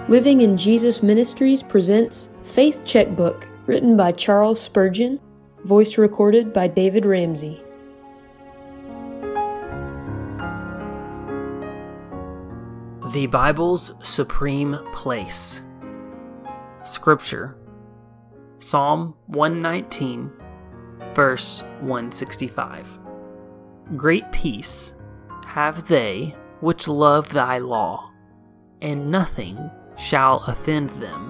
Living in Jesus Ministries presents Faith Checkbook, written by Charles Spurgeon, voice recorded by David Ramsey. The Bible's Supreme Place. Scripture, Psalm 119, verse 165. Great peace have they which love thy law, and nothing shall offend them.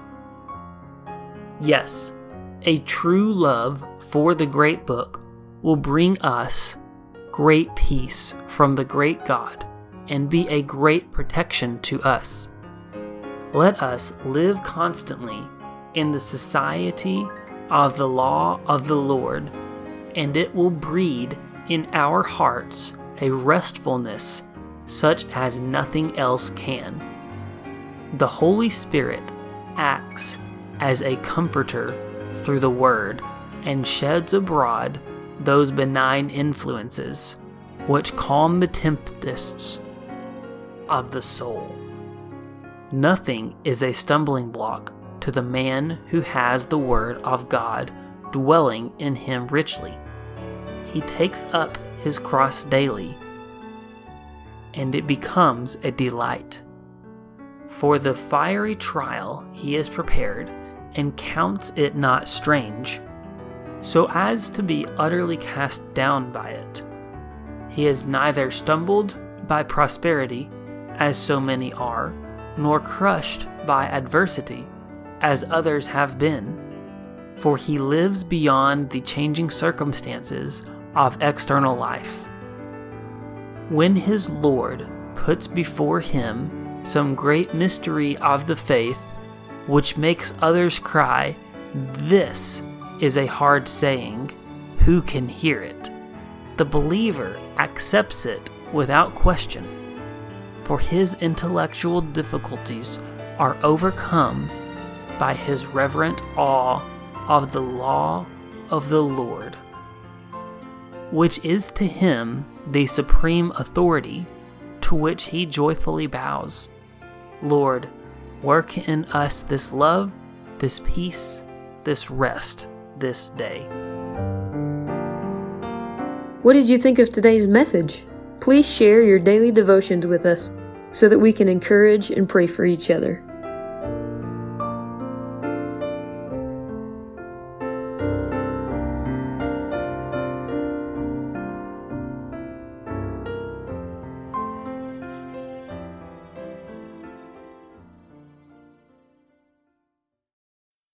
Yes, a true love for the great book will bring us great peace from the great God and be a great protection to us. Let us live constantly in the society of the law of the Lord, and it will breed in our hearts a restfulness such as nothing else can. The Holy Spirit acts as a comforter through the Word and sheds abroad those benign influences which calm the tempests of the soul. Nothing is a stumbling block to the man who has the Word of God dwelling in him richly. He takes up his cross daily, and it becomes a delight. For the fiery trial he is prepared, and counts it not strange, so as to be utterly cast down by it. He is neither stumbled by prosperity, as so many are, nor crushed by adversity, as others have been, for he lives beyond the changing circumstances of external life. When his Lord puts before him some great mystery of the faith, which makes others cry, "This is a hard saying, who can hear it?" the believer accepts it without question, for his intellectual difficulties are overcome by his reverent awe of the law of the Lord, which is to him the supreme authority, to which he joyfully bows. Lord, work in us this love, this peace, this rest, this day. What did you think of today's message? Please share your daily devotions with us so that we can encourage and pray for each other.